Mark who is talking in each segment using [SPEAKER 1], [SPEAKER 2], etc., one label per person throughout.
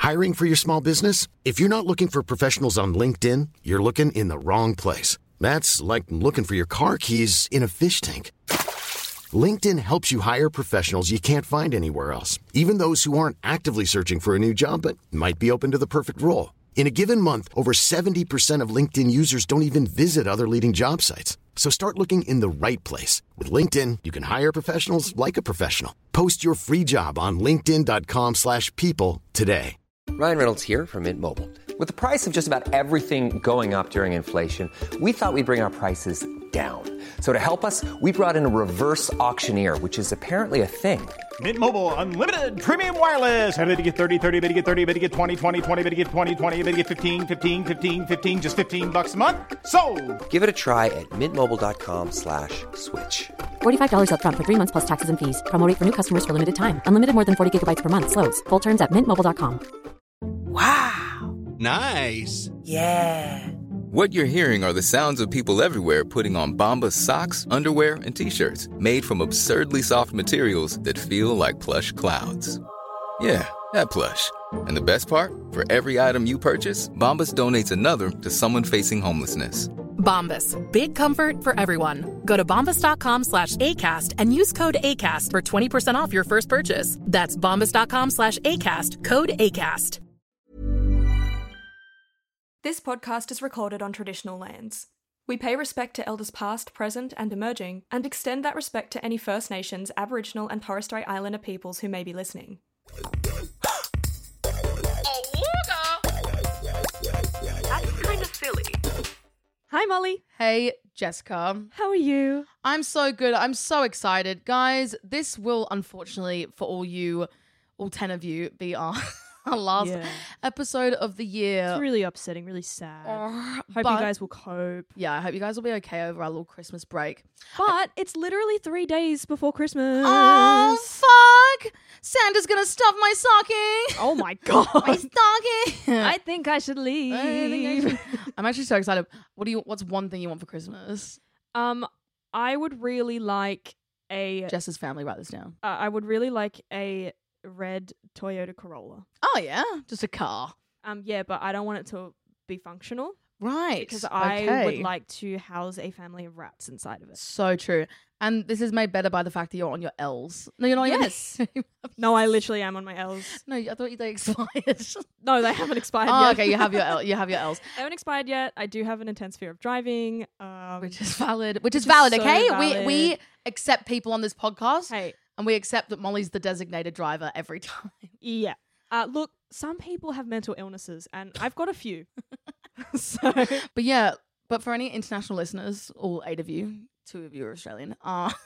[SPEAKER 1] Hiring for your small business? If you're not looking for professionals on LinkedIn, you're looking in the wrong place. That's like looking for your car keys in a fish tank. LinkedIn helps you hire professionals you can't find anywhere else, even those who aren't actively searching for a new job but might be open to the perfect role. In a given month, over 70% of LinkedIn users don't even visit other leading job sites. So start looking in the right place. With LinkedIn, you can hire professionals like a professional. Post your free job on linkedin.com/people today.
[SPEAKER 2] Ryan Reynolds here from Mint Mobile. With the price of just about everything going up during inflation, we thought we'd bring our prices down. So to help us, we brought in a reverse auctioneer, which is apparently a thing.
[SPEAKER 3] Mint Mobile Unlimited Premium Wireless. How to get 30, 30, bit to get 30, bit to get 20, 20, 20, bit to get 20, 20, bit to get 15, 15, 15, 15, just $15 a month? Sold!
[SPEAKER 2] Give it a try at mintmobile.com/switch.
[SPEAKER 4] $45 up front for 3 months plus taxes and fees. Promo rate for new customers for limited time. Unlimited more than 40 gigabytes per month. Slows full terms at mintmobile.com.
[SPEAKER 5] Wow.
[SPEAKER 6] Nice.
[SPEAKER 5] Yeah.
[SPEAKER 7] What you're hearing are the sounds of people everywhere putting on Bombas socks, underwear, and T-shirts made from absurdly soft materials that feel like plush clouds. Yeah, that plush. And the best part? For every item you purchase, Bombas donates another to someone facing homelessness.
[SPEAKER 8] Bombas. Big comfort for everyone. Go to bombas.com/ACAST and use code ACAST for 20% off your first purchase. That's bombas.com/ACAST. Code ACAST.
[SPEAKER 9] This podcast is recorded on traditional lands. We pay respect to elders past, present, and emerging, and extend that respect to any First Nations, Aboriginal, and Torres Strait Islander peoples who may be listening.
[SPEAKER 10] That's kind of silly.
[SPEAKER 9] Hi, Molly.
[SPEAKER 11] Hey, Jessica.
[SPEAKER 9] How are you?
[SPEAKER 11] I'm so good. I'm so excited. Guys, this will unfortunately, for all 10 of you, be our last episode of the year.
[SPEAKER 9] It's really upsetting, really sad. Hope you guys will cope.
[SPEAKER 11] Yeah, I hope you guys will be okay over our little Christmas break.
[SPEAKER 9] But it's literally 3 days before Christmas.
[SPEAKER 11] Oh, fuck! Santa's gonna stuff my stocking.
[SPEAKER 9] Oh my god.
[SPEAKER 11] My stocking.
[SPEAKER 9] I think I should leave.
[SPEAKER 11] I'm actually so excited. What's one thing you want for Christmas?
[SPEAKER 9] I would really like
[SPEAKER 11] Jess's family, write this down.
[SPEAKER 9] I would really like a red Toyota Corolla.
[SPEAKER 11] Oh yeah, just a car.
[SPEAKER 9] Yeah, but I don't want it to be functional.
[SPEAKER 11] Right.
[SPEAKER 9] Because I would like to house a family of rats inside of it.
[SPEAKER 11] So true. And this is made better by the fact that you're on your L's. No, you're not.
[SPEAKER 9] Yes. No, I literally am on my L's.
[SPEAKER 11] No, I thought they expired.
[SPEAKER 9] No, they haven't expired yet.
[SPEAKER 11] Oh, okay. You have your L's.
[SPEAKER 9] They haven't expired yet. I do have an intense fear of driving.
[SPEAKER 11] Which is valid. Which is valid,
[SPEAKER 9] so
[SPEAKER 11] okay?
[SPEAKER 9] valid.
[SPEAKER 11] We accept people on this podcast.
[SPEAKER 9] Hey.
[SPEAKER 11] And we accept that Molly's the designated driver every time.
[SPEAKER 9] Yeah. Look, some people have mental illnesses, and I've got a few.
[SPEAKER 11] But for any international listeners, all 8 of you, 2 of you are Australian.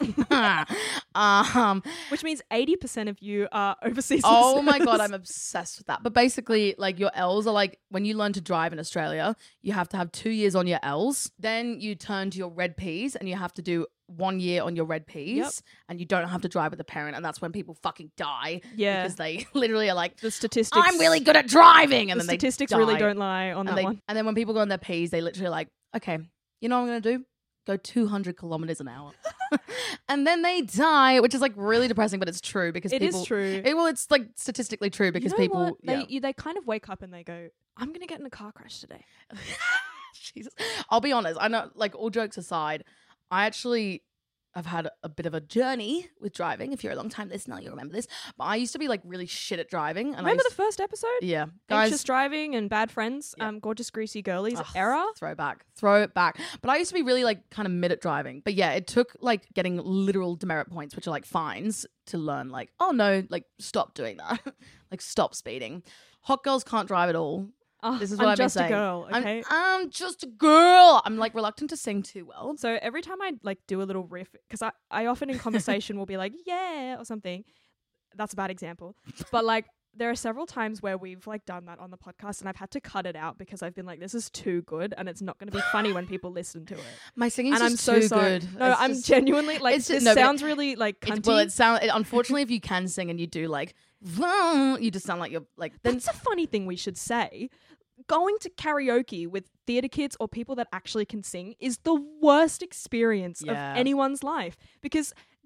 [SPEAKER 9] Which means 80% of you are overseas.
[SPEAKER 11] Oh my God, I'm obsessed with that. But basically, like, your L's are like, when you learn to drive in Australia, you have to have 2 years on your L's. Then you turn to your red P's and you have to do 1 year on your red P's, and you don't have to drive with a parent, and that's when people fucking die.
[SPEAKER 9] Yeah.
[SPEAKER 11] Because they literally are like,
[SPEAKER 9] the statistics.
[SPEAKER 11] I'm really good at driving. And
[SPEAKER 9] the
[SPEAKER 11] then
[SPEAKER 9] statistics
[SPEAKER 11] they die.
[SPEAKER 9] really don't lie on that one.
[SPEAKER 11] And then when people go on their P's, they literally are like, okay, you know what I'm going to do? Go 200 kilometers an hour. And then they die, which is like really depressing, but it's true because
[SPEAKER 9] It is true.
[SPEAKER 11] It's like statistically true because
[SPEAKER 9] You know
[SPEAKER 11] people.
[SPEAKER 9] what? They kind of wake up and they go, I'm going to get in a car crash today.
[SPEAKER 11] Jesus. I'll be honest. I know, like, all jokes aside, I've had a bit of a journey with driving. If you're a long time listener, you'll remember this. But I used to be like really shit at driving. And
[SPEAKER 9] Remember the first episode?
[SPEAKER 11] Yeah.
[SPEAKER 9] Anxious driving and bad friends. Gorgeous Greasy Girlies era.
[SPEAKER 11] Throwback. But I used to be really like kind of mid at driving. But yeah, it took like getting literal demerit points, which are like fines, to learn like, oh no, like stop doing that. Like stop speeding. Hot girls can't drive at all. This is what
[SPEAKER 9] I'm
[SPEAKER 11] I've been
[SPEAKER 9] just a
[SPEAKER 11] saying.
[SPEAKER 9] girl, okay?
[SPEAKER 11] I'm just a girl. I'm like reluctant to sing too well.
[SPEAKER 9] So every time I like do a little riff, because I often in conversation will be like, yeah, or something. That's a bad example. But like there are several times where we've like done that on the podcast and I've had to cut it out because I've been like, this is too good and it's not going to be funny when people listen to it.
[SPEAKER 11] My singing's
[SPEAKER 9] and
[SPEAKER 11] just
[SPEAKER 9] I'm so
[SPEAKER 11] too
[SPEAKER 9] sorry.
[SPEAKER 11] good.
[SPEAKER 9] No, I'm genuinely like, this sounds really like cunty.
[SPEAKER 11] Unfortunately, if you can sing and you do like, you just sound like you're like.
[SPEAKER 9] That's a funny thing we should say. Going to karaoke with theatre kids or people that actually can sing is the worst experience of anyone's life because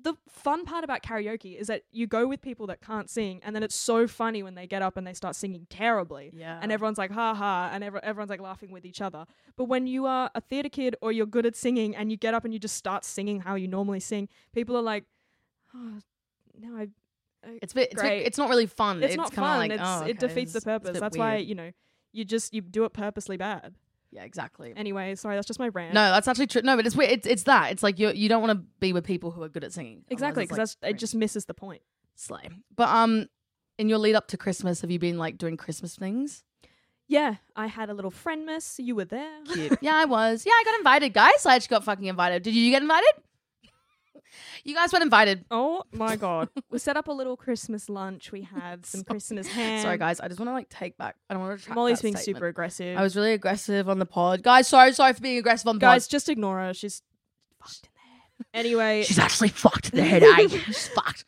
[SPEAKER 9] the fun part about karaoke is that you go with people that can't sing, and then it's so funny when they get up and they start singing terribly.
[SPEAKER 11] Yeah.
[SPEAKER 9] And everyone's like, ha ha, and everyone's like laughing with each other. But when you are a theatre kid or you're good at singing and you get up and you just start singing how you normally sing, people are like, oh, no,
[SPEAKER 11] it's not really fun.
[SPEAKER 9] It's not
[SPEAKER 11] fun.
[SPEAKER 9] Like, it defeats the purpose. That's why, you do it purposely bad.
[SPEAKER 11] Yeah, exactly.
[SPEAKER 9] Anyway, sorry, that's just my rant.
[SPEAKER 11] No, that's actually true. No, but it's weird. It's that. It's like you don't want to be with people who are good at singing.
[SPEAKER 9] Exactly, because it just misses the point.
[SPEAKER 11] Slay. But in your lead up to Christmas, have you been like doing Christmas things?
[SPEAKER 9] Yeah, I had a little friendmas. You were there.
[SPEAKER 11] Cute. Yeah, I was. Yeah, I got invited, guys. I actually got fucking invited. Did you get invited? You guys weren't invited.
[SPEAKER 9] Oh my God. We set up a little Christmas lunch. We had some Christmas ham.
[SPEAKER 11] Sorry, guys. I just want to take back. I don't want to.
[SPEAKER 9] Molly's being super aggressive.
[SPEAKER 11] I was really aggressive on the pod, guys. Sorry for being aggressive on the pod.
[SPEAKER 9] Guys, just ignore her. She's fucked in the head. Anyway,
[SPEAKER 11] she's actually fucked in the head. Eh? She's fucked.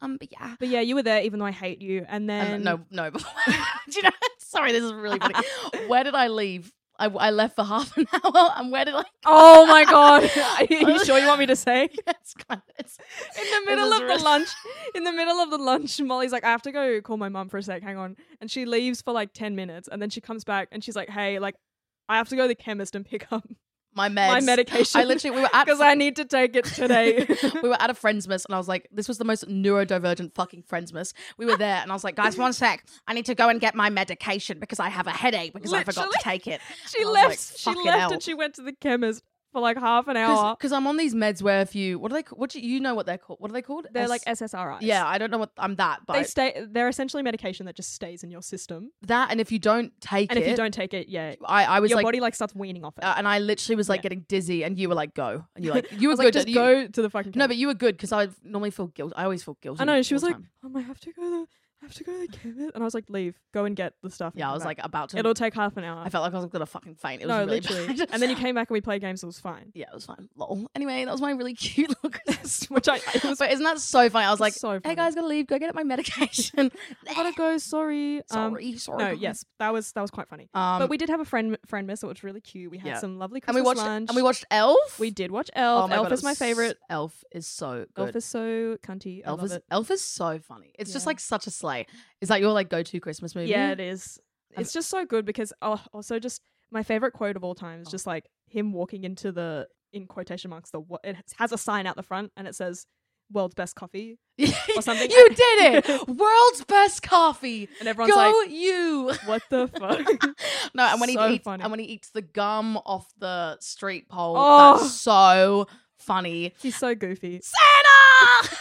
[SPEAKER 9] But yeah, you were there, even though I hate you. And then
[SPEAKER 11] no. Do you know? Sorry, this is really funny. Where did I leave? I left for half an hour, and where did I go?
[SPEAKER 9] Oh my God. Are you sure you want me to say?
[SPEAKER 11] Yes, kind of. It's
[SPEAKER 9] in the middle of the lunch. In the middle of the lunch, Molly's like, I have to go call my mum for a sec, hang on. And she leaves for like 10 minutes, and then she comes back and she's like, hey, like, I have to go to the chemist and pick up
[SPEAKER 11] my meds. My
[SPEAKER 9] medication.
[SPEAKER 11] We were at
[SPEAKER 9] because I need to take it today.
[SPEAKER 11] We were at a Friendsmas, and I was like, this was the most neurodivergent fucking Friendsmas. We were there, and I was like, guys, one sec. I need to go and get my medication because I have a headache because I forgot to take it.
[SPEAKER 9] She left and she went to the chemist for like half an hour.
[SPEAKER 11] Because I'm on these meds where if you, what do you know what they're called? What are they called?
[SPEAKER 9] They're like SSRIs.
[SPEAKER 11] Yeah, I don't know what I'm that, but
[SPEAKER 9] they're essentially medication that just stays in your system.
[SPEAKER 11] That, and if you don't take it,
[SPEAKER 9] yeah,
[SPEAKER 11] I was
[SPEAKER 9] your
[SPEAKER 11] like,
[SPEAKER 9] body like starts weaning off it.
[SPEAKER 11] And I literally was like getting dizzy, and you were like, go, and you're like, you were
[SPEAKER 9] good.
[SPEAKER 11] Like,
[SPEAKER 9] just go to the fucking chemist.
[SPEAKER 11] No, but you were good because I normally feel guilt. I always feel guilty.
[SPEAKER 9] I know. She was like, I have to go to the chemist, and I was like, leave, go and get the stuff.
[SPEAKER 11] Yeah, I was like about to.
[SPEAKER 9] It'll take half an hour.
[SPEAKER 11] I felt like I was gonna fucking faint. It was really
[SPEAKER 9] literally
[SPEAKER 11] bad.
[SPEAKER 9] And then you came back and we played games. It was fine.
[SPEAKER 11] Yeah, it was fine. Lol. Anyway, that was my really cute little Christmas.
[SPEAKER 9] But
[SPEAKER 11] isn't that so funny? I was like,
[SPEAKER 9] so funny.
[SPEAKER 11] Hey guys, gotta leave. Go get my medication.
[SPEAKER 9] I gotta go. Sorry.
[SPEAKER 11] Sorry.
[SPEAKER 9] No, yes, that was quite funny. But we did have a friend miss, so it was really cute. We had some lovely Christmas lunch.
[SPEAKER 11] And we watched Elf.
[SPEAKER 9] We did watch Elf.
[SPEAKER 11] Oh my
[SPEAKER 9] Elf
[SPEAKER 11] God,
[SPEAKER 9] is my favorite.
[SPEAKER 11] Elf is so good.
[SPEAKER 9] Elf is so cunty.
[SPEAKER 11] Elf is so funny. It's just like such a slay. Is that your like go-to Christmas movie?
[SPEAKER 9] Yeah, it is. It's just so good because also just my favorite quote of all time is just like him walking into in quotation marks, it has a sign out the front and it says world's best coffee or something.
[SPEAKER 11] You did it! World's best coffee.
[SPEAKER 9] And everyone's
[SPEAKER 11] Go
[SPEAKER 9] like,
[SPEAKER 11] you.
[SPEAKER 9] What the fuck?
[SPEAKER 11] No, and when
[SPEAKER 9] funny.
[SPEAKER 11] when he eats the gum off the street pole,
[SPEAKER 9] Oh.
[SPEAKER 11] that's so funny.
[SPEAKER 9] He's so goofy.
[SPEAKER 11] Santa!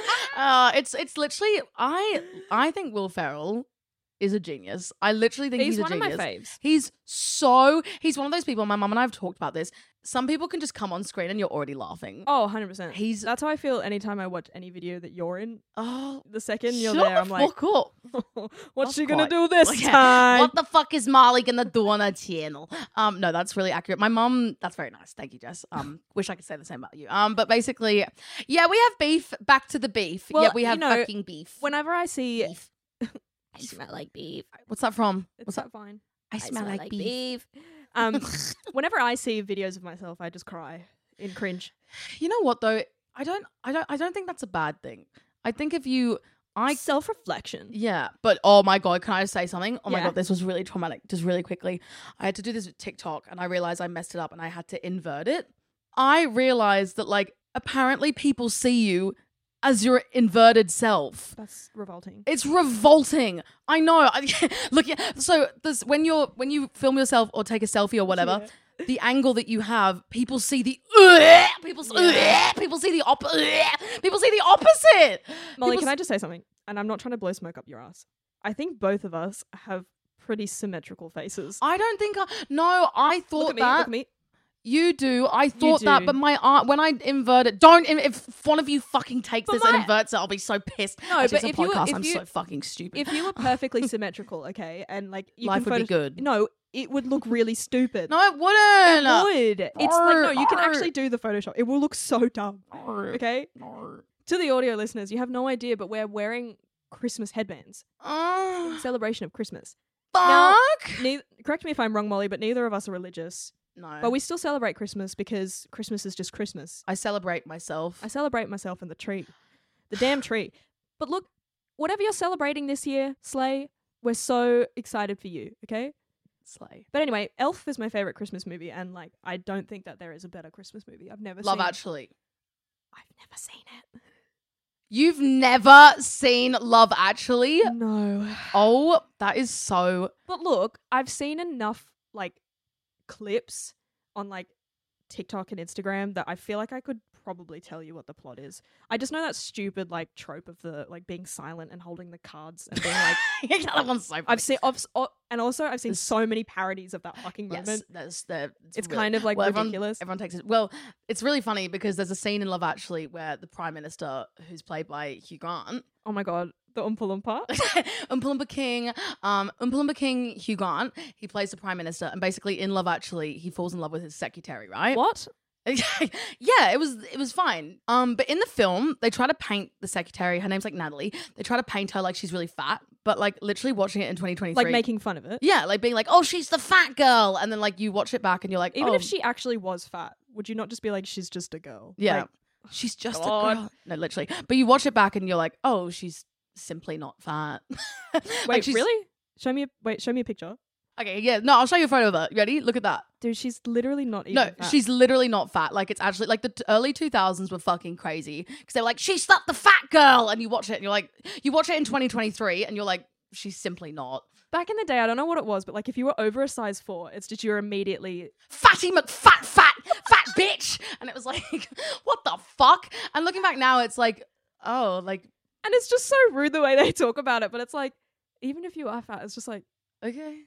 [SPEAKER 11] It's literally I think Will Ferrell is a genius. I literally think he's a genius.
[SPEAKER 9] He's one of my faves.
[SPEAKER 11] He's one of those people, my mum and I have talked about this. Some people can just come on screen and you're already laughing.
[SPEAKER 9] Oh, 100%. That's how I feel anytime I watch any video that you're in.
[SPEAKER 11] Oh,
[SPEAKER 9] the second you're there, I'm like,
[SPEAKER 11] cool.
[SPEAKER 9] What's she gonna do this time?
[SPEAKER 11] What the fuck is Molly gonna do on her channel? No, that's really accurate. My mum, that's very nice. Thank you, Jess. Wish I could say the same about you. But basically, yeah, we have beef. Back to the beef.
[SPEAKER 9] Well,
[SPEAKER 11] yeah, we have fucking beef.
[SPEAKER 9] Whenever I see
[SPEAKER 11] beef.
[SPEAKER 10] I smell like beef.
[SPEAKER 11] What's that from?
[SPEAKER 9] What's that fine?
[SPEAKER 10] I smell like beef.
[SPEAKER 9] Whenever I see videos of myself, I just cry in cringe.
[SPEAKER 11] You know what though? I don't think that's a bad thing. I think if you
[SPEAKER 9] self-reflection.
[SPEAKER 11] Yeah, but oh my God, can I just say something? Oh my
[SPEAKER 9] Yeah.
[SPEAKER 11] God, this was really traumatic. Just really quickly. I had to do this with TikTok and I realized I messed it up and I had to invert it. I realized that like apparently people see you as your inverted self.
[SPEAKER 9] That's revolting.
[SPEAKER 11] It's revolting. I know. Look, so this, when you film yourself or take a selfie or whatever, the angle that you have, people see the people see the opposite.
[SPEAKER 9] Molly, can I just say something? And I'm not trying to blow smoke up your ass. I think both of us have pretty symmetrical faces.
[SPEAKER 11] I don't think I thought
[SPEAKER 9] look at me,
[SPEAKER 11] that.
[SPEAKER 9] Look at me.
[SPEAKER 11] You do. I thought
[SPEAKER 9] do.
[SPEAKER 11] that, but my when I invert it, if one of you fucking takes this and inverts it, I'll be so pissed.
[SPEAKER 9] No,
[SPEAKER 11] Actually,
[SPEAKER 9] but
[SPEAKER 11] it's a podcast. I'm so fucking stupid.
[SPEAKER 9] If you were perfectly symmetrical, okay, and like you
[SPEAKER 11] Life
[SPEAKER 9] can
[SPEAKER 11] would be good.
[SPEAKER 9] No, it would look really stupid.
[SPEAKER 11] No, it wouldn't.
[SPEAKER 9] It would. It's like no, you can actually do the Photoshop. It will look so dumb. Okay. To the audio listeners, you have no idea, but we're wearing Christmas headbands in celebration of Christmas.
[SPEAKER 11] Fuck.
[SPEAKER 9] Now, correct me if I'm wrong, Molly, but neither of us are religious.
[SPEAKER 11] No.
[SPEAKER 9] But we still celebrate Christmas because Christmas is just Christmas.
[SPEAKER 11] I celebrate myself.
[SPEAKER 9] I celebrate myself in the tree. The damn tree. But look, whatever you're celebrating this year, Slay, we're so excited for you, okay?
[SPEAKER 11] Slay.
[SPEAKER 9] But anyway, Elf is my favorite Christmas movie, and like I don't think that there is a better Christmas movie. I've never
[SPEAKER 11] Love
[SPEAKER 9] seen
[SPEAKER 11] Actually.
[SPEAKER 9] I've never seen it.
[SPEAKER 11] You've never seen Love Actually?
[SPEAKER 9] No.
[SPEAKER 11] Oh, that is so...
[SPEAKER 9] But look, I've seen enough like clips on like TikTok and Instagram that I feel like I could probably tell you what the plot is. I just know that stupid like trope of the like being silent and holding the cards and being like
[SPEAKER 11] that one's so funny.
[SPEAKER 9] I've seen so many parodies of that fucking moment.
[SPEAKER 11] Yes,
[SPEAKER 9] it's kind of like ridiculous.
[SPEAKER 11] Everyone takes it. Well, it's really funny because there's a scene in Love Actually where the Prime Minister, who's played by Hugh Grant,
[SPEAKER 9] oh my god, the Oompa Loompa,
[SPEAKER 11] Oompa Loompa King Hugh Grant, he plays the Prime Minister, and basically in Love Actually he falls in love with his secretary, right?
[SPEAKER 9] What?
[SPEAKER 11] Yeah, it was fine. But in the film, they try to paint the secretary. Her name's like Natalie. They try to paint her like she's really fat, but like literally watching it in 2023,
[SPEAKER 9] like making fun of it.
[SPEAKER 11] Yeah, like being like, oh, she's the fat girl, and then like you watch it back and you're like,
[SPEAKER 9] even if she actually was fat, would you not just be like, she's just a girl?
[SPEAKER 11] Yeah,
[SPEAKER 9] like,
[SPEAKER 11] she's just a girl. No, literally. But you watch it back and you're like, oh, she's simply not fat.
[SPEAKER 9] Wait, really? Show me a picture.
[SPEAKER 11] Okay, yeah, no, I'll show you a photo of her. You ready? Look at that.
[SPEAKER 9] Dude, she's literally not even fat.
[SPEAKER 11] She's literally not fat. Like, it's actually, like, the early 2000s were fucking crazy. Because they were like, she's not the fat girl! And you watch it and you're like, you watch it in 2023 and you're like, she's simply not.
[SPEAKER 9] Back in the day, I don't know what it was, but like, if you were over a size 4, it's just you're immediately...
[SPEAKER 11] Fatty McFat bitch! And it was like, what the fuck? And looking back now, it's like, oh, like...
[SPEAKER 9] And it's just so rude the way they talk about it, but it's like, even if you are fat, it's just like,
[SPEAKER 11] okay.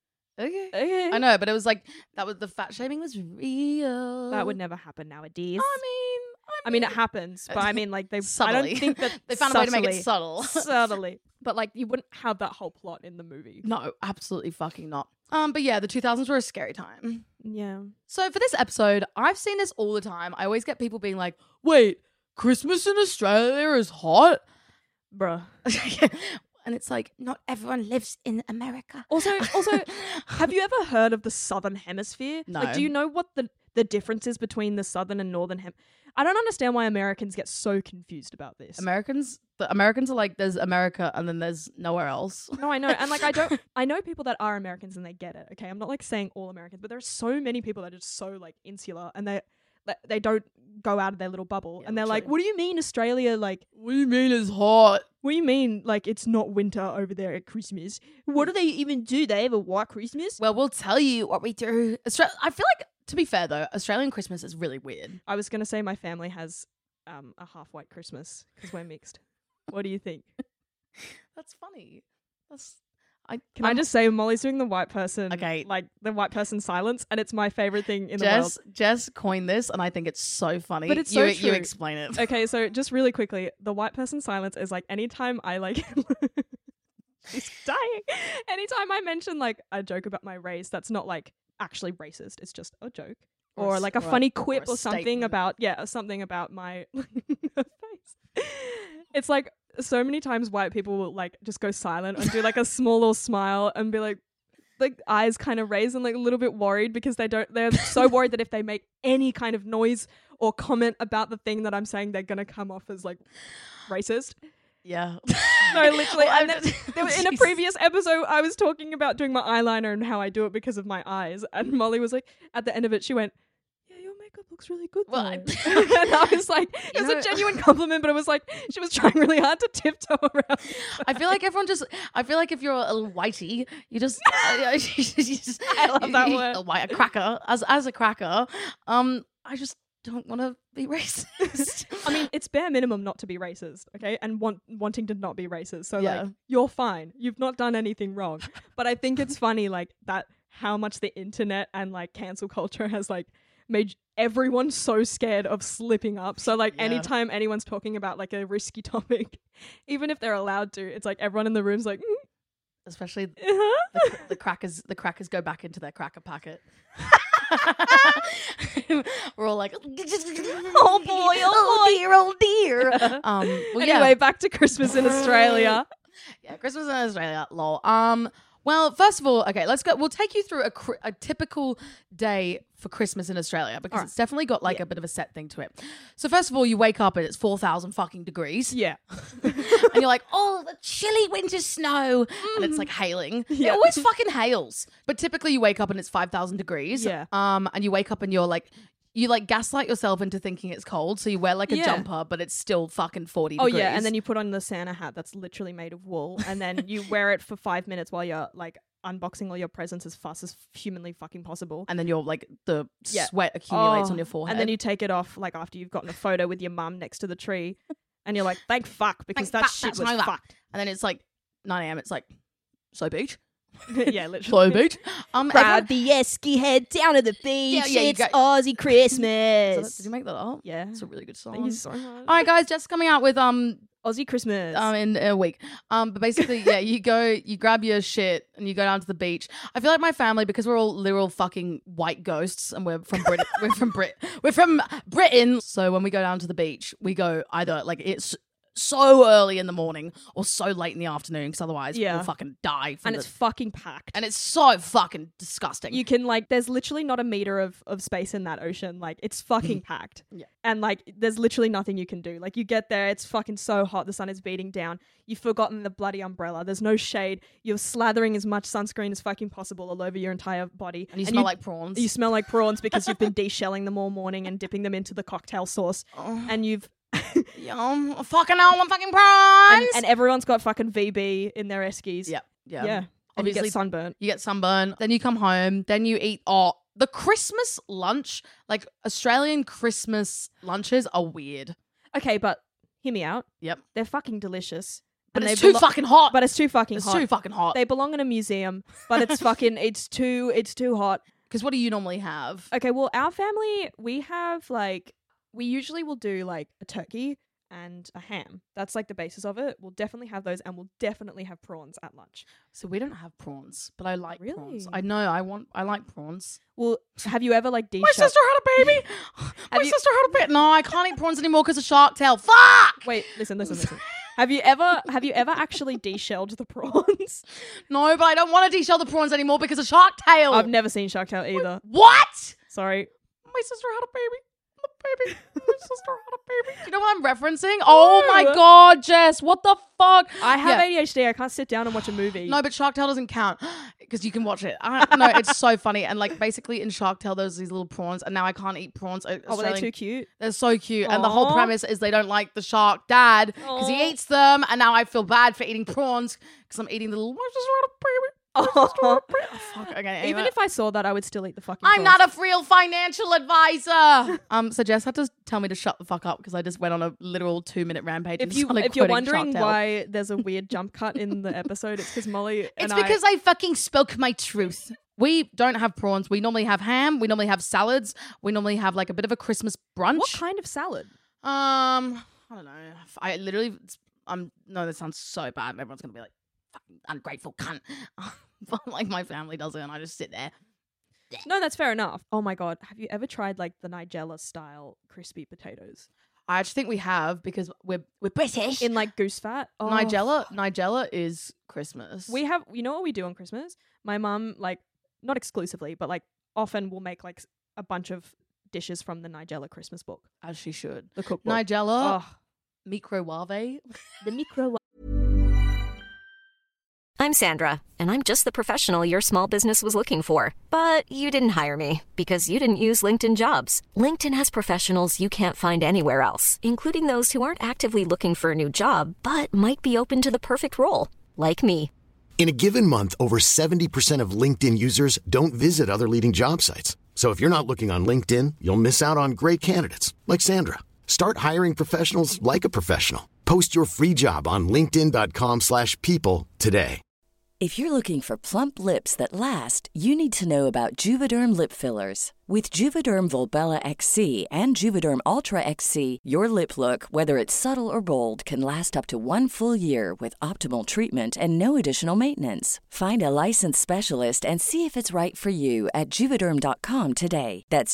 [SPEAKER 9] I
[SPEAKER 11] know, but it was like the fat shaming was real.
[SPEAKER 9] That would never happen nowadays.
[SPEAKER 11] I
[SPEAKER 9] mean, it happens, but I mean, like they.
[SPEAKER 11] Subtly.
[SPEAKER 9] I don't think that
[SPEAKER 11] they found a way to make it subtle.
[SPEAKER 9] Subtly, but like you wouldn't have that whole plot in the movie.
[SPEAKER 11] No, absolutely fucking not. But yeah, the 2000s were a scary time.
[SPEAKER 9] Yeah.
[SPEAKER 11] So for this episode, I've seen this all the time. I always get people being like, "Wait, Christmas in Australia is hot,
[SPEAKER 9] bruh."
[SPEAKER 11] And it's like, not everyone lives in America.
[SPEAKER 9] Also, have you ever heard of the Southern Hemisphere?
[SPEAKER 11] No.
[SPEAKER 9] Like, do you know what the difference is between the Southern and Northern I don't understand why Americans get so confused about this.
[SPEAKER 11] Americans are like, there's America and then there's nowhere else.
[SPEAKER 9] No, I know. And like, I know people that are Americans and they get it, okay? I'm not like saying all Americans, but there are so many people that are just so like insular and they don't go out of their little bubble. Yeah, and they're like, what do you mean Australia? Like,
[SPEAKER 11] what do you mean it's hot?
[SPEAKER 9] What do you mean like it's not winter over there at Christmas? What do they even do? They have a white Christmas?
[SPEAKER 11] Well, we'll tell you what we do. I feel like, to be fair though, Australian Christmas is really weird.
[SPEAKER 9] I was going to say my family has a half white Christmas because we're mixed. What do you think?
[SPEAKER 11] That's funny.
[SPEAKER 9] Can I just say Molly's doing the white person,
[SPEAKER 11] okay,
[SPEAKER 9] like the white person silence, and it's my favorite thing in the world.
[SPEAKER 11] Jess coined this, and I think it's so funny.
[SPEAKER 9] But it's so true.
[SPEAKER 11] You explain it.
[SPEAKER 9] Okay, so just really quickly, the white person silence is like anytime I like, she's dying. Anytime I mention like a joke about my race, that's not like actually racist. It's just a joke or like a funny quip or something about something about my face. It's like. So many times white people will like just go silent and do like a small little smile and be like eyes kind of raised and like a little bit worried because they're so worried that if they make any kind of noise or comment about the thing that I'm saying, they're going to come off as like racist.
[SPEAKER 11] Yeah.
[SPEAKER 9] No, literally. And then, in a previous episode, I was talking about doing my eyeliner and how I do it because of my eyes. And Molly was like, at the end of it, she went, makeup looks really good though. And I was like, it was a genuine compliment, but it was like she was trying really hard to tiptoe around.
[SPEAKER 11] I feel like if you're a whitey, you just
[SPEAKER 9] I love that word.
[SPEAKER 11] A cracker. As a cracker, I just don't want to be racist.
[SPEAKER 9] I mean, it's bare minimum not to be racist, okay? And wanting to not be racist. So like, you're fine. You've not done anything wrong. But I think it's funny like that how much the internet and like cancel culture has like made everyone so scared of slipping up. So like anytime anyone's talking about like a risky topic, even if they're allowed to, it's like everyone in the room's like,
[SPEAKER 11] especially the crackers go back into their cracker packet. We're all like, oh dear. Well,
[SPEAKER 9] anyway, back to Christmas in Australia.
[SPEAKER 11] Yeah, Christmas in Australia, lol. Well, first of all, okay, let's go. We'll take you through a typical day for Christmas in Australia because it's definitely got like a bit of a set thing to it. So first of all, you wake up and it's 4,000 fucking degrees.
[SPEAKER 9] Yeah.
[SPEAKER 11] And you're like, oh, the chilly winter snow. And it's like hailing. It always fucking hails. But typically you wake up and it's 5,000 degrees.
[SPEAKER 9] Yeah.
[SPEAKER 11] And you wake up and you're like, you like gaslight yourself into thinking it's cold. So you wear like a jumper, but it's still fucking 40 degrees.
[SPEAKER 9] Oh yeah, and then you put on the Santa hat that's literally made of wool, and then you wear it for 5 minutes while you're like unboxing all your presents as fast as humanly fucking possible.
[SPEAKER 11] And then you're like the sweat accumulates on your forehead.
[SPEAKER 9] And then you take it off like after you've gotten a photo with your mum next to the tree, and you're like, thank fuck, because that shit was fucked.
[SPEAKER 11] And then it's like 9 a.m. It's like, so beach.
[SPEAKER 9] Yeah, literally.
[SPEAKER 11] Slow beach.
[SPEAKER 5] Grab the esky, head down to the beach. It's Aussie Christmas.
[SPEAKER 11] Did you make that up?
[SPEAKER 9] Yeah.
[SPEAKER 11] It's a really good song.
[SPEAKER 9] Thank you so much.
[SPEAKER 11] All right, guys, Jess coming out with
[SPEAKER 9] Aussie Christmas.
[SPEAKER 11] in a week. But basically, you grab your shit and you go down to the beach. I feel like my family, because we're all literal fucking white ghosts and we're from Britain. we're from Britain. So when we go down to the beach, we go either like it's so early in the morning or so late in the afternoon, because otherwise we'll fucking die.
[SPEAKER 9] And it's fucking packed.
[SPEAKER 11] And it's so fucking disgusting.
[SPEAKER 9] You can like, there's literally not a meter of space in that ocean. Like it's fucking packed.
[SPEAKER 11] Yeah.
[SPEAKER 9] And like, there's literally nothing you can do. Like you get there, it's fucking so hot. The sun is beating down. You've forgotten the bloody umbrella. There's no shade. You're slathering as much sunscreen as fucking possible all over your entire body.
[SPEAKER 11] And you smell like prawns.
[SPEAKER 9] You smell like prawns because you've been deshelling them all morning and dipping them into the cocktail sauce. And you've
[SPEAKER 11] Yum, fucking hell, I'm fucking prawns.
[SPEAKER 9] And everyone's got fucking VB in their eskies.
[SPEAKER 11] Yeah.
[SPEAKER 9] And
[SPEAKER 11] Obviously,
[SPEAKER 9] you get sunburnt.
[SPEAKER 11] You get sunburn. Then you come home. Then you eat. The Christmas lunch, like Australian Christmas lunches, are weird.
[SPEAKER 9] Okay, but hear me out.
[SPEAKER 11] Yep.
[SPEAKER 9] They're fucking delicious.
[SPEAKER 11] But it's too fucking hot.
[SPEAKER 9] But it's too fucking
[SPEAKER 11] It's
[SPEAKER 9] hot.
[SPEAKER 11] too fucking hot.
[SPEAKER 9] They belong in a museum, but it's fucking it's too hot.
[SPEAKER 11] Because what do you normally have?
[SPEAKER 9] Okay, well, our family, we have like, we usually will do like a turkey and a ham. That's like the basis of it. We'll definitely have those, and we'll definitely have prawns at lunch.
[SPEAKER 11] So we don't have prawns, but I like
[SPEAKER 9] Really?
[SPEAKER 11] prawns. I know. I like prawns.
[SPEAKER 9] Well, have you ever like
[SPEAKER 11] My sister had a baby. My
[SPEAKER 9] you-
[SPEAKER 11] sister had a baby. No, I can't eat prawns anymore because of shark tail. Fuck.
[SPEAKER 9] Wait, listen. Have you ever actually deshelled the prawns?
[SPEAKER 11] No, but I don't want to deshell the prawns anymore because of shark tail.
[SPEAKER 9] I've never seen shark tail either.
[SPEAKER 11] What?
[SPEAKER 9] Sorry.
[SPEAKER 11] My sister had a baby. My sister had a baby. Do you know what I'm referencing? Oh my god, Jess, what the fuck?
[SPEAKER 9] I have ADHD. I can't sit down and watch a movie.
[SPEAKER 11] No, but Shark Tale doesn't count because you can watch it. I don't know, it's so funny. And like basically in Shark Tale, there's these little prawns, and now I can't eat prawns.
[SPEAKER 9] Oh, were they too cute?
[SPEAKER 11] They're so cute. And the whole
[SPEAKER 9] Aw.
[SPEAKER 11] premise is they don't like the shark dad because he eats them, and now I feel bad for eating prawns because I'm eating the little. My sister had a baby.
[SPEAKER 9] Oh.
[SPEAKER 11] Fuck. Okay, anyway.
[SPEAKER 9] Even if I saw that, I would still eat the fucking
[SPEAKER 11] I'm
[SPEAKER 9] prawns.
[SPEAKER 11] not a real financial advisor. So Jess had to tell me to shut the fuck up because I just went on a literal 2-minute rampage.
[SPEAKER 9] If you're wondering why there's a weird jump cut in the episode, it's because Molly and
[SPEAKER 11] it's because I fucking spoke my truth. We don't have prawns. We normally have ham. We normally have salads. We normally have like a bit of a Christmas brunch.
[SPEAKER 9] What kind of salad?
[SPEAKER 11] I don't know. I literally, no, that sounds so bad. Everyone's gonna be like, fucking ungrateful cunt. But like my family does it, and I just sit there.
[SPEAKER 9] No, that's fair enough. Oh my god, have you ever tried like the Nigella style crispy potatoes?
[SPEAKER 11] I actually think we have because we're British.
[SPEAKER 9] In like goose fat? Oh.
[SPEAKER 11] Nigella is Christmas.
[SPEAKER 9] We have, you know what we do on Christmas? My mum, like, not exclusively, but like often will make like a bunch of dishes from the Nigella Christmas book.
[SPEAKER 11] As she should.
[SPEAKER 9] The cookbook.
[SPEAKER 11] Nigella,
[SPEAKER 9] Oh.
[SPEAKER 11] microwave.
[SPEAKER 9] The microwave.
[SPEAKER 6] I'm Sandra, and I'm just the professional your small business was looking for. But you didn't hire me because you didn't use LinkedIn Jobs. LinkedIn has professionals you can't find anywhere else, including those who aren't actively looking for a new job, but might be open to the perfect role, like me.
[SPEAKER 1] In a given month, over 70% of LinkedIn users don't visit other leading job sites. So if you're not looking on LinkedIn, you'll miss out on great candidates like Sandra. Start hiring professionals like a professional. Post your free job on linkedin.com/people today.
[SPEAKER 12] If you're looking for plump lips that last, you need to know about Juvederm lip fillers. With Juvederm Volbella XC and Juvederm Ultra XC, your lip look, whether it's subtle or bold, can last up to 1 full year with optimal treatment and no additional maintenance. Find a licensed specialist and see if it's right for you at Juvederm.com today. That's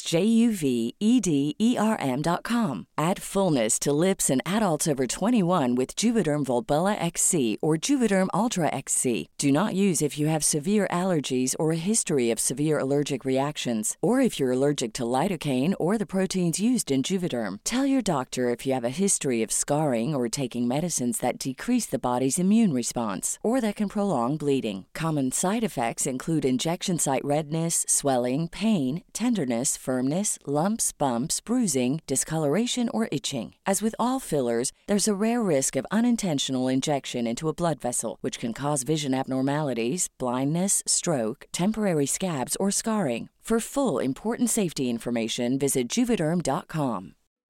[SPEAKER 12] JUVEDERM.com. Add fullness to lips in adults over 21 with Juvederm Volbella XC or Juvederm Ultra XC. Do not use if you have severe allergies or a history of severe allergic reactions, or if you're allergic to lidocaine or the proteins used in Juvederm. Tell your doctor if you have a history of scarring or taking medicines that decrease the body's immune response or that can prolong bleeding. Common side effects include injection site redness, swelling, pain, tenderness, firmness, lumps, bumps, bruising, discoloration, or itching. As with all fillers, there's a rare risk of unintentional injection into a blood vessel, which can cause vision abnormalities, blindness, stroke, temporary scabs, or scarring. For full, important safety information, visit Juvederm.com.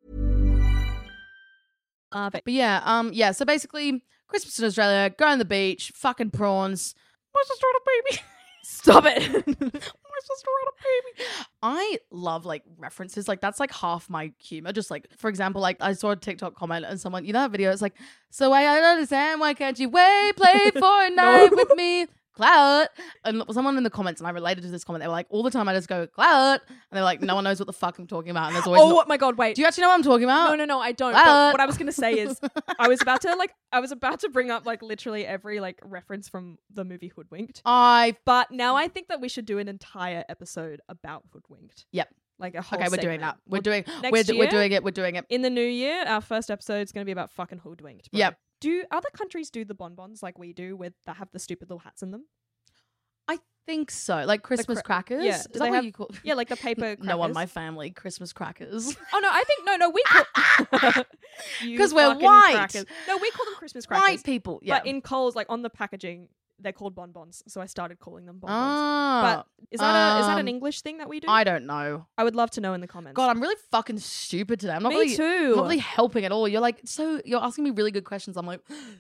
[SPEAKER 11] But yeah, so basically, Christmas in Australia, go on the beach, fucking prawns. What's the story, baby?
[SPEAKER 9] Stop it.
[SPEAKER 11] What's the story, baby? I love like references. Like that's like half my humor. Just like, for example, like I saw a TikTok comment and someone, you know that video? It's like, so I don't understand, why can't you play Fortnite with me? Clout. And someone in the comments, and I related to this comment, they were like, all the time I just go, clout. And they're like, no one knows what the fuck I'm talking about. And there's always
[SPEAKER 9] my God, wait.
[SPEAKER 11] Do you actually know what I'm talking about?
[SPEAKER 9] No, I don't. But what I was going to say is I was about to bring up like literally every like reference from the movie Hoodwinked. But now I think that we should do an entire episode about Hoodwinked.
[SPEAKER 11] Yep.
[SPEAKER 9] Like a whole
[SPEAKER 11] we're
[SPEAKER 9] segment.
[SPEAKER 11] doing that. We're doing it.
[SPEAKER 9] In the new year, our first episode is going to be about fucking Hoodwinked. Bro.
[SPEAKER 11] Yep.
[SPEAKER 9] Do other countries do the bonbons like we do that have the stupid little hats in them?
[SPEAKER 11] I think so. Like Christmas crackers?
[SPEAKER 9] Yeah.
[SPEAKER 11] Is that what you call?
[SPEAKER 9] Yeah, like the paper crackers.
[SPEAKER 11] No one in my family, Christmas crackers.
[SPEAKER 9] Oh, no, I think, no, we call...
[SPEAKER 11] Because we're white.
[SPEAKER 9] Crackers. No, we call them Christmas crackers.
[SPEAKER 11] White people, yeah.
[SPEAKER 9] But in Coles, like on the packaging, they're called bonbons. So I started calling them bonbons.
[SPEAKER 11] Ah,
[SPEAKER 9] but is that an English thing that we do?
[SPEAKER 11] I don't know.
[SPEAKER 9] I would love to know in the comments.
[SPEAKER 11] God, I'm really fucking stupid today. I'm not
[SPEAKER 9] Me too.
[SPEAKER 11] I'm not really helping at all. You're like, so you're asking me really good questions. I'm like...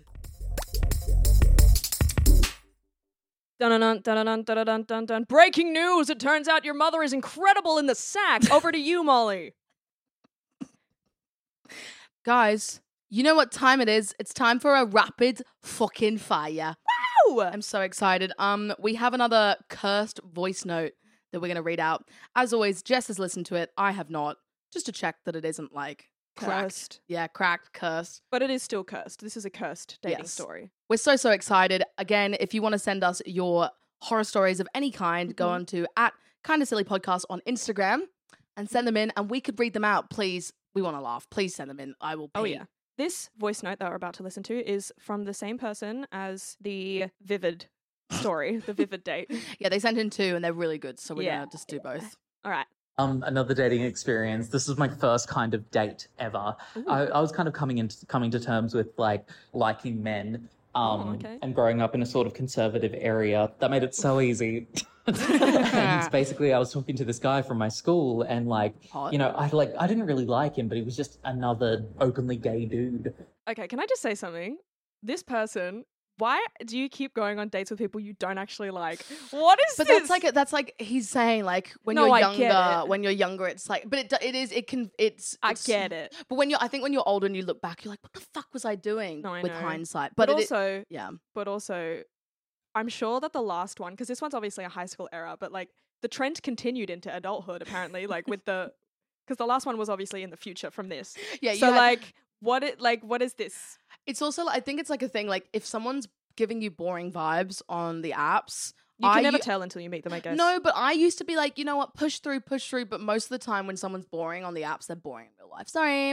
[SPEAKER 9] Dun dun dun dun dun dun dun. Breaking news! It turns out your mother is incredible in the sack. Over to you, Molly.
[SPEAKER 11] Guys, you know what time it is? It's time for a rapid fucking fire.
[SPEAKER 9] Wow!
[SPEAKER 11] I'm so excited. We have another cursed voice note that we're gonna read out. As always, Jess has listened to it. I have not. Just to check that it isn't like
[SPEAKER 9] Cursed.
[SPEAKER 11] Yeah, cracked, cursed.
[SPEAKER 9] But it is still cursed. This is a cursed dating story.
[SPEAKER 11] We're so excited. Again, if you want to send us your horror stories of any kind, go on to @KindaSillyPodcast on Instagram and send them in, and we could read them out. Please, we want to laugh. Please send them in. I will pee.
[SPEAKER 9] Oh, yeah. This voice note that we're about to listen to is from the same person as the Vivid story, the Vivid date.
[SPEAKER 11] Yeah, they sent in 2 and they're really good, so we're going to just do both.
[SPEAKER 9] All right.
[SPEAKER 13] Another dating experience. This was my first kind of date ever. I was kind of coming to terms with like liking men, and growing up in a sort of conservative area. That made it so easy. And basically, I was talking to this guy from my school, and like, you know, I didn't really like him, but he was just another openly gay dude.
[SPEAKER 9] Okay, can I just say something? This person. Why do you keep going on dates with people you don't actually like? What is
[SPEAKER 11] but
[SPEAKER 9] this?
[SPEAKER 11] But that's like he's saying like when you're younger, it's like, but I
[SPEAKER 9] get it.
[SPEAKER 11] But I think when you're older and you look back, you're like, what the fuck was I doing? With hindsight.
[SPEAKER 9] But also, I'm sure that the last one, because this one's obviously a high school era, but like the trend continued into adulthood apparently, like because the last one was obviously in the future from this.
[SPEAKER 11] Yeah.
[SPEAKER 9] So what is this?
[SPEAKER 11] It's also, I think it's like a thing, like if someone's giving you boring vibes on the apps.
[SPEAKER 9] You can never tell until you meet them, I guess.
[SPEAKER 11] No, but I used to be like, you know what, push through. But most of the time when someone's boring on the apps, they're boring in real life. Sorry.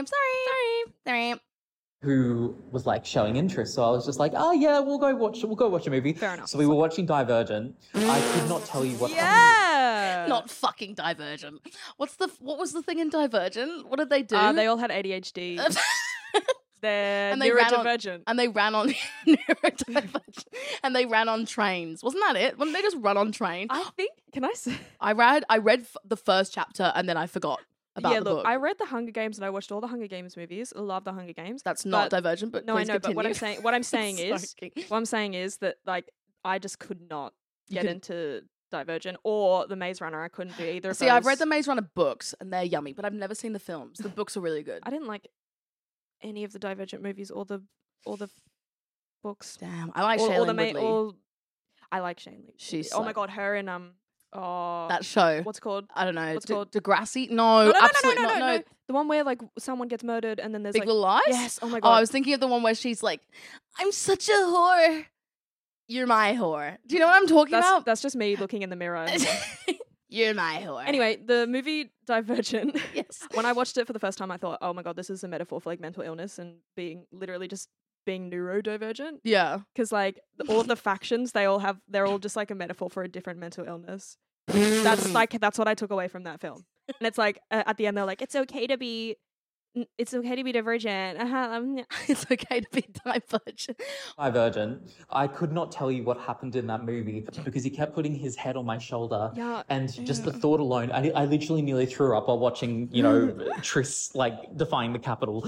[SPEAKER 13] Who was like showing interest. So I was just like, oh yeah, we'll go watch a movie.
[SPEAKER 9] Fair enough.
[SPEAKER 13] So we were watching Divergent. I could not tell you what
[SPEAKER 9] happened.
[SPEAKER 11] Not fucking Divergent. What was the thing in Divergent? What did they do?
[SPEAKER 9] They all had ADHD. They're neurodivergent.
[SPEAKER 11] And they ran on neurodivergent. And they ran on trains. Wasn't that it? Wouldn't they just run on trains?
[SPEAKER 9] I think, can I say?
[SPEAKER 11] I read the first chapter and then I forgot about the book.
[SPEAKER 9] I read the Hunger Games and I watched all the Hunger Games movies. I love the Hunger Games.
[SPEAKER 11] That's not Divergent, but
[SPEAKER 9] no, I know.
[SPEAKER 11] Continue.
[SPEAKER 9] But what I'm saying is that like I just could not get into Divergent, or The Maze Runner. I couldn't do either of
[SPEAKER 11] See,
[SPEAKER 9] those.
[SPEAKER 11] I've read the Maze Runner books and they're yummy, but I've never seen the films. The books are really good.
[SPEAKER 9] I didn't like any of the Divergent movies or the books.
[SPEAKER 11] Damn, I like Shailene Woodley.
[SPEAKER 9] I like Shailene.
[SPEAKER 11] She's
[SPEAKER 9] oh my god, her in
[SPEAKER 11] that show.
[SPEAKER 9] What's it called?
[SPEAKER 11] I don't know.
[SPEAKER 9] What's it called?
[SPEAKER 11] Degrassi? No, absolutely not. No.
[SPEAKER 9] The one where like someone gets murdered and then there's
[SPEAKER 11] Big
[SPEAKER 9] like
[SPEAKER 11] Little Lies?
[SPEAKER 9] Yes. Oh my
[SPEAKER 11] Oh,
[SPEAKER 9] god.
[SPEAKER 11] I was thinking of the one where she's like, I'm such a whore. You're my whore. Do you know what I'm talking about?
[SPEAKER 9] That's just me looking in the mirror.
[SPEAKER 11] You're my whore.
[SPEAKER 9] Anyway, the movie Divergent.
[SPEAKER 11] Yes.
[SPEAKER 9] When I watched it for the first time, I thought, oh my god, this is a metaphor for like mental illness and being neurodivergent.
[SPEAKER 11] Yeah.
[SPEAKER 9] Because like all of the factions, they're all just like a metaphor for a different mental illness. That's what I took away from that film. And it's like at the end they're like, it's okay to be divergent.
[SPEAKER 11] It's okay to be divergent.
[SPEAKER 13] Divergent. I could not tell you what happened in that movie because he kept putting his head on my shoulder.
[SPEAKER 9] Yeah.
[SPEAKER 13] And just the thought alone, I literally nearly threw up while watching, Triss like defying the Capitol.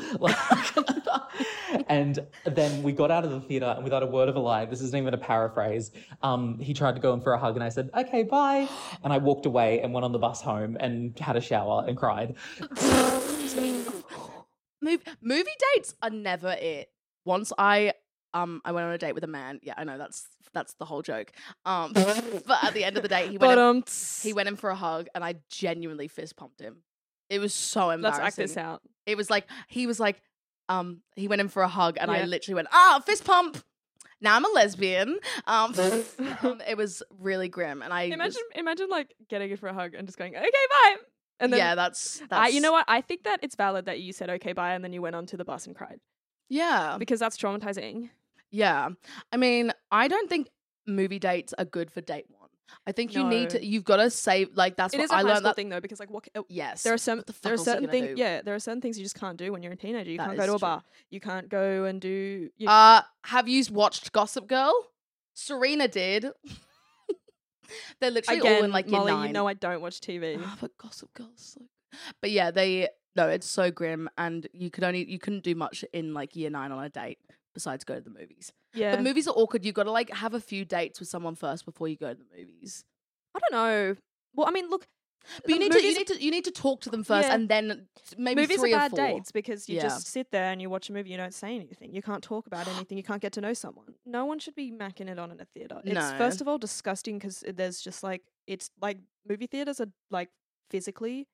[SPEAKER 13] And then we got out of the theater and without a word of a lie, this isn't even a paraphrase, he tried to go in for a hug and I said, okay, bye. And I walked away and went on the bus home and had a shower and cried.
[SPEAKER 11] Movie dates are never it. Once I went on a date with a man. Yeah, I know that's the whole joke. But at the end of the day, he went in for a hug, and I genuinely fist pumped him. It was so embarrassing.
[SPEAKER 9] Let's act this out.
[SPEAKER 11] It was like he went in for a hug, and I literally went fist pump. Now I'm a lesbian. It was really grim, and I
[SPEAKER 9] imagine like getting in for a hug and just going okay bye. And then,
[SPEAKER 11] that's
[SPEAKER 9] you know what? I think that it's valid that you said okay bye and then you went onto the bus and cried.
[SPEAKER 11] Yeah.
[SPEAKER 9] Because that's traumatizing.
[SPEAKER 11] Yeah. I mean, I don't think movie dates are good for date one. I think you've got to save, like, that's
[SPEAKER 9] it
[SPEAKER 11] what
[SPEAKER 9] is a
[SPEAKER 11] I
[SPEAKER 9] high
[SPEAKER 11] learned.
[SPEAKER 9] school thing though, because like
[SPEAKER 11] yes,
[SPEAKER 9] there are certain things. Yeah, there are certain things you just can't do when you're a teenager. You can't go to a bar. You can't go and do.
[SPEAKER 11] Have you watched Gossip Girl? Serena did. They're literally all in like
[SPEAKER 9] Molly,
[SPEAKER 11] year 9.
[SPEAKER 9] You know I don't watch TV.
[SPEAKER 11] But Gossip Girl's so good. But yeah, it's so grim, and you couldn't do much in like year 9 on a date besides go to the movies.
[SPEAKER 9] Yeah,
[SPEAKER 11] the movies are awkward. You got to like have a few dates with someone first before you go to the movies.
[SPEAKER 9] I don't know. Well, I mean, look,
[SPEAKER 11] but you need to talk to them first, and then maybe
[SPEAKER 9] movies
[SPEAKER 11] 3
[SPEAKER 9] are
[SPEAKER 11] or 4
[SPEAKER 9] bad dates because you just sit there and you watch a movie. You don't say anything. You can't talk about anything. You can't get to know someone. No one should be macking it on in a theater. It's first of all disgusting because there's just like it's like movie theaters are like physically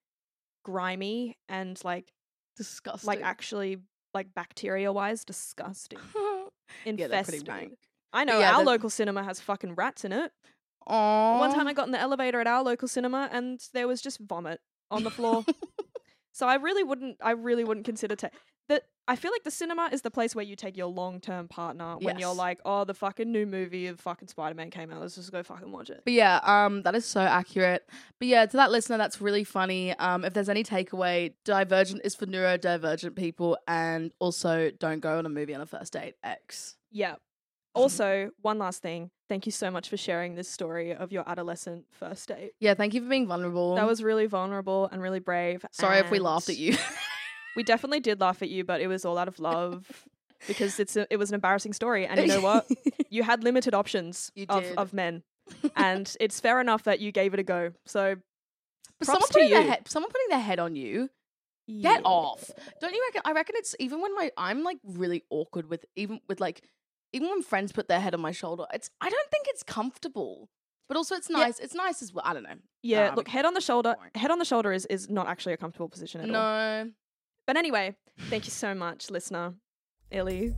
[SPEAKER 9] grimy and like
[SPEAKER 11] disgusting.
[SPEAKER 9] Like actually like bacteria wise disgusting. Infested.
[SPEAKER 11] Yeah, they're pretty rank.
[SPEAKER 9] I know our local cinema has fucking rats in it.
[SPEAKER 11] Aww.
[SPEAKER 9] One time I got in the elevator at our local cinema and there was just vomit on the floor. So I really wouldn't consider that. I feel like the cinema is the place where you take your long-term partner when you're like, oh, the fucking new movie of fucking Spider-Man came out. Let's just go fucking watch it.
[SPEAKER 11] But yeah, that is so accurate. But yeah, to that listener, that's really funny. If there's any takeaway, Divergent is for neurodivergent people, and also don't go on a movie on a first date. X.
[SPEAKER 9] Yeah. Also, one last thing. Thank you so much for sharing this story of your adolescent first date.
[SPEAKER 11] Yeah, thank you for being vulnerable.
[SPEAKER 9] That was really vulnerable and really brave.
[SPEAKER 11] Sorry if we laughed at you.
[SPEAKER 9] We definitely did laugh at you, but it was all out of love because it was an embarrassing story. And you know what? You had limited options of men. And it's fair enough that you gave it a go. So
[SPEAKER 11] someone putting their head on you, get off. Don't you reckon? I reckon it's even when I'm like really awkward with even when friends put their head on my shoulder, I don't think it's comfortable. But also it's nice. Yeah. It's nice as well. I don't know.
[SPEAKER 9] Yeah, look, head on the shoulder is not actually a comfortable position at all.
[SPEAKER 11] No.
[SPEAKER 9] But anyway, thank you so much, listener. Ellie.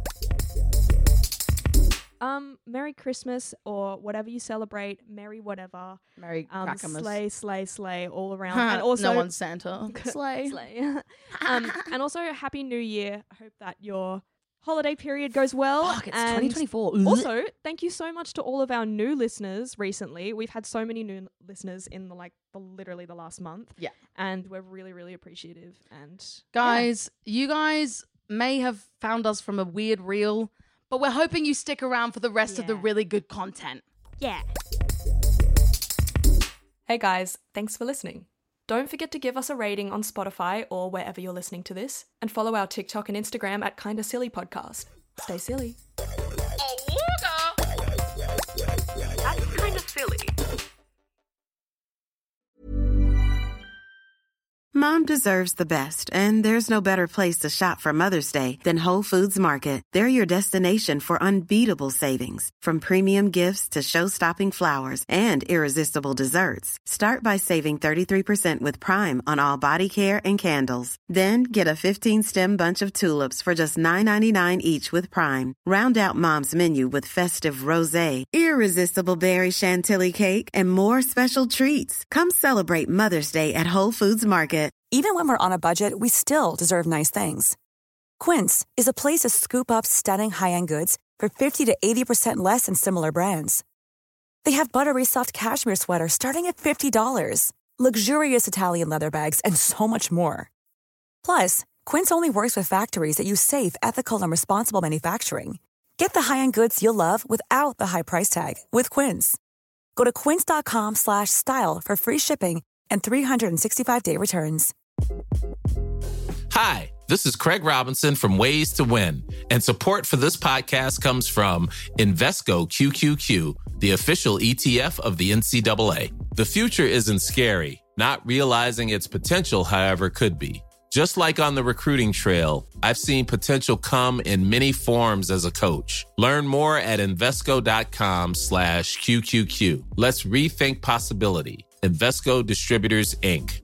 [SPEAKER 9] Merry Christmas or whatever you celebrate. Merry whatever.
[SPEAKER 11] Merry Crackamas.
[SPEAKER 9] Slay, slay, slay all around. And also
[SPEAKER 11] no one's Santa. Slay.
[SPEAKER 9] Slay. And also Happy New Year. I hope that your holiday period goes well.
[SPEAKER 11] Fuck, it's 2024.
[SPEAKER 9] Also, thank you so much to all of our new listeners recently. We've had so many new listeners in literally the last month.
[SPEAKER 11] Yeah.
[SPEAKER 9] And we're really, really appreciative. And
[SPEAKER 11] guys, you guys may have found us from a weird reel, but we're hoping you stick around for the rest of the really good content.
[SPEAKER 9] Yeah.
[SPEAKER 14] Hey guys, thanks for listening. Don't forget to give us a rating on Spotify or wherever you're listening to this, and follow our TikTok and Instagram at Kinda Silly Podcast. Stay silly.
[SPEAKER 8] That's kinda silly.
[SPEAKER 15] Mom deserves the best, and there's no better place to shop for Mother's Day than Whole Foods Market. They're your destination for unbeatable savings, from premium gifts to show-stopping flowers and irresistible desserts. Start by saving 33% with Prime on all body care and candles. Then get a 15-stem bunch of tulips for just $9.99 each with Prime. Round out Mom's menu with festive rosé, irresistible berry chantilly cake, and more special treats. Come celebrate Mother's Day at Whole Foods Market.
[SPEAKER 16] Even when we're on a budget, we still deserve nice things. Quince is a place to scoop up stunning high-end goods for 50 to 80% less than similar brands. They have buttery soft cashmere sweaters starting at $50, luxurious Italian leather bags, and so much more. Plus, Quince only works with factories that use safe, ethical, and responsible manufacturing. Get the high-end goods you'll love without the high price tag with Quince. Go to quince.com/style for free shipping and 365-day returns.
[SPEAKER 17] Hi, this is Craig Robinson from Ways to Win, and support for this podcast comes from Invesco QQQ, the official ETF of the NCAA. The future isn't scary. Not realizing its potential, however, could be. Just like on the recruiting trail, I've seen potential come in many forms as a coach. Learn more at Invesco.com/QQQ. Let's rethink possibility. Invesco Distributors, Inc.